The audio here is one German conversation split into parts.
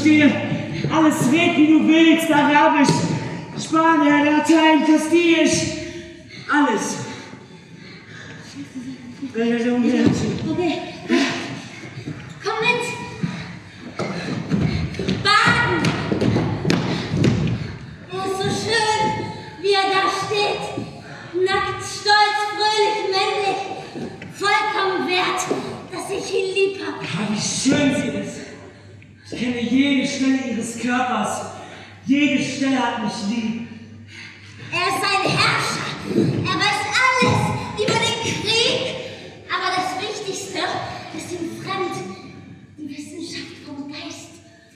verstehe alles red, wie du willst, Arabisch, Spanier, Latein, Kastilisch, alles. Okay. Komm mit. Baden. Er ist so schön, wie er da steht. Nackt, stolz, fröhlich, männlich. Vollkommen wert, dass ich ihn lieb habe. Ja, wie schön sie ist. Ich kenne jede Stelle ihres Körpers. Jede Stelle hat mich lieb. Er ist ein Herrscher. Er weiß alles über den Krieg. Aber das Wichtigste ist ihm fremd. Die Wissenschaft vom Geist.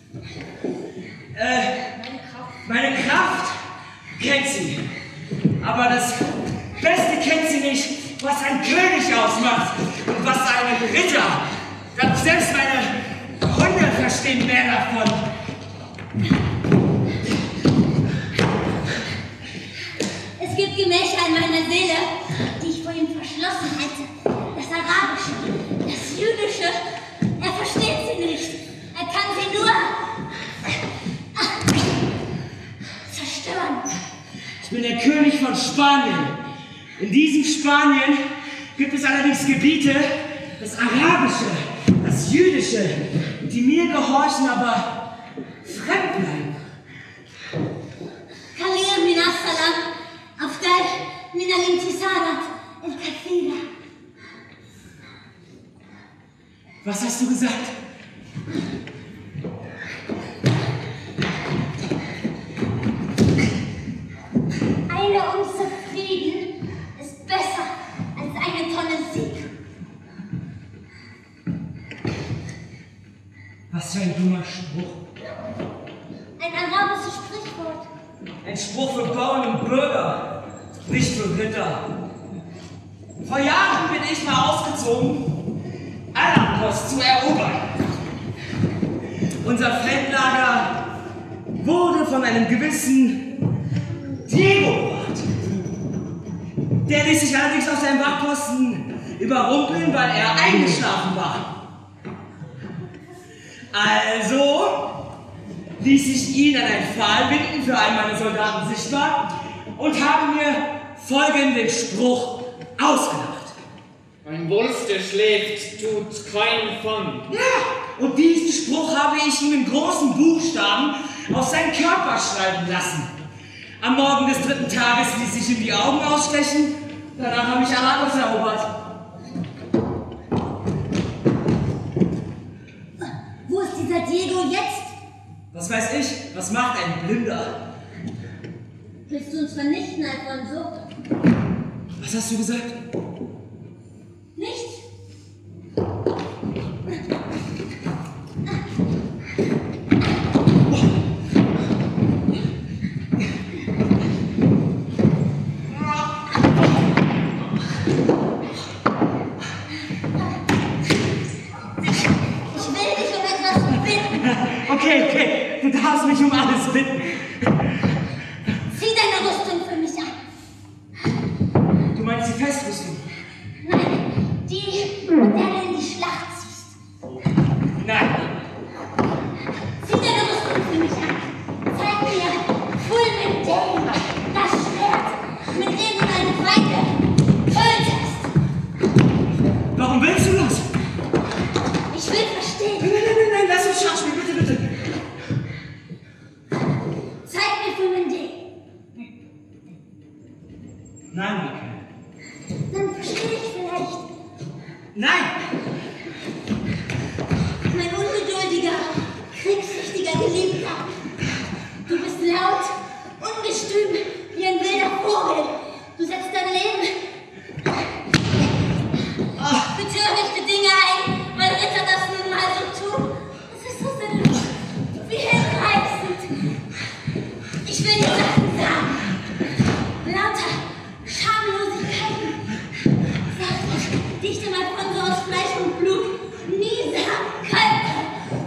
Meine Kraft kennt sie. Aber das Beste kennt sie nicht, was ein König ausmacht und was ein Ritter. Selbst meine Hunde verstehen mehr davon. Es gibt Gemächer in meiner Seele, die ich vor ihm verschlossen hätte. Das Arabische, das Jüdische, er versteht sie nicht. Er kann sie nur zerstören. Ich bin der König von Spanien. In diesem Spanien gibt es allerdings Gebiete, das Arabische, das Jüdische, die mir gehorchen, aber fremd bleiben. Kalir min as-salam, afdal min al-intisarat al-kathira. Was hast du gesagt? Eine Unze Frieden ist besser als eine Tonne Sieg. Was für ein dummer Spruch. Ein arabisches Sprichwort. Ein Spruch für Bauern und Bürger, nicht für Ritter. Vor Jahren bin ich mal ausgezogen, Al-Post zu erobern. Unser Feldlager wurde von einem gewissen Diego bewacht. Der ließ sich allerdings auf seinem Wachposten überrumpeln, weil er eingeschlafen war. Also ließ ich ihn an einen Pfahl binden, für einen meiner Soldaten sichtbar, und habe mir folgenden Spruch ausgedacht. Ein Wolf, der schläft, tut keinen Fang. Ja, und diesen Spruch habe ich ihm in großen Buchstaben auf seinen Körper schreiben lassen. Am Morgen des 3. Tages ließ ich ihm die Augen ausstechen, danach habe ich Aragos erobert. Wo ist dieser Diego jetzt? Was weiß ich, was macht ein Blinder? Willst du uns vernichten, Alfonso? Was hast du gesagt? Nichts? Okay, du darfst mich um alles bitten. Zieh deine Rüstung für mich an. Du meinst die Festrüstung? Nein, die, mit der du in die Schlacht ziehst. Nein. Zieh deine Rüstung für mich an. Zeig mir Fulmen Dane, das Schwert, mit dem du deine Feinde tötest. Warum willst du das? Ich will verstehen. Nein, lass uns Schachspiel, bitte. Zeig mir Fulmen Dane. Nein, Michael. Dann verstehe ich vielleicht. Nein! Mein ungeduldiger, kriegssüchtiger Geliebter. Du bist laut, ungestüm, wie ein wilder Vogel. Du setzt dein Leben für törichte Dinge ein, weil Ritter das nun mal so tun. Das ist so sinnlos. Wie hinreißend. Ich will dir Sachen sagen. Lauter Schamlosigkeiten. Sachen, die ich dem Alfonso aus Fleisch und Blut nie sagen könnte.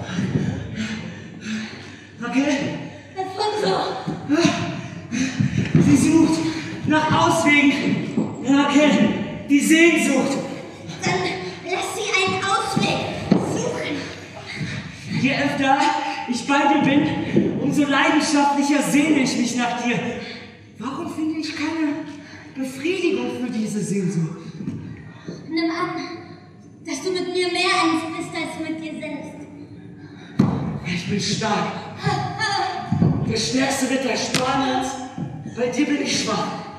Raquel? Alfonso! Sie sucht nach Auswegen. Raquel, die Sehnsucht. Dann lass sie einen Ausweg suchen. Je öfter ich bei dir bin, umso leidenschaftlicher sehne ich mich nach dir. Warum finde ich keine Befriedigung für diese Sehnsucht? Nimm an, dass du mit mir mehr eins bist als mit dir selbst. Ich bin stark. Der stärkste Ritter Spaniens. Bei dir bin ich schwach.